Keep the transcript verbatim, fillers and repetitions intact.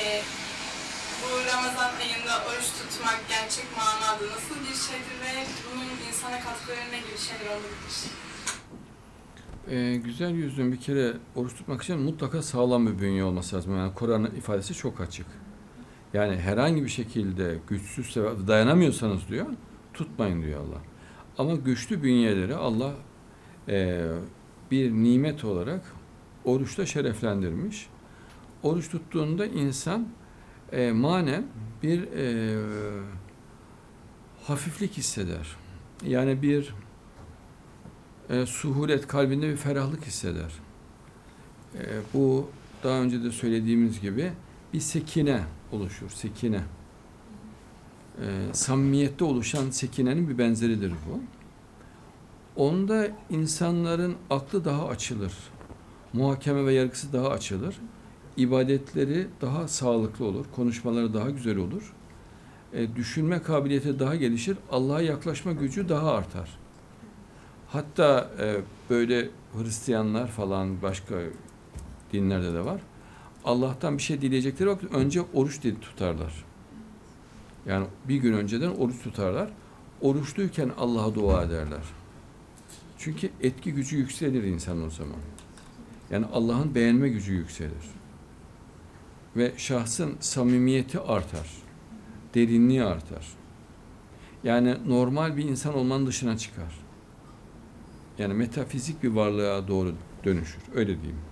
Ee, bu Ramazan ayında oruç tutmak gerçek manada nasıl bir şeydir ve bunun insana katkıları ne gibi şeyler olabilir? Ee, güzel yüzlüm bir kere oruç tutmak için mutlaka sağlam bir bünye olması lazım. Yani Kur'an'ın ifadesi çok açık. Yani herhangi bir şekilde güçsüzse ve dayanamıyorsanız diyor, tutmayın diyor Allah. Ama güçlü bünyeleri Allah e, bir nimet olarak oruçta şereflendirmiş. Oruç tuttuğunda insan e, manen bir e, hafiflik hisseder. Yani bir e, suhulet, kalbinde bir ferahlık hisseder. E, bu daha önce de söylediğimiz gibi bir sekine oluşur, sekine. E, samimiyette oluşan sekinenin bir benzeridir bu. Onda insanların aklı daha açılır. Muhakeme ve yargısı daha açılır. İbadetleri daha sağlıklı olur. Konuşmaları daha güzel olur. E, düşünme kabiliyeti daha gelişir. Allah'a yaklaşma gücü daha artar. Hatta e, böyle Hristiyanlar falan başka dinlerde de var. Allah'tan bir şey dileyecekleri vakit önce oruç dil tutarlar. Yani bir gün önceden oruç tutarlar. Oruçluyken Allah'a dua ederler. Çünkü etki gücü yükselir insan o zaman. Yani Allah'ın beğenme gücü yükselir. Ve şahsın samimiyeti artar. Derinliği artar. Yani normal bir insan olmanın dışına çıkar. Yani metafizik bir varlığa doğru dönüşür. Öyle diyeyim.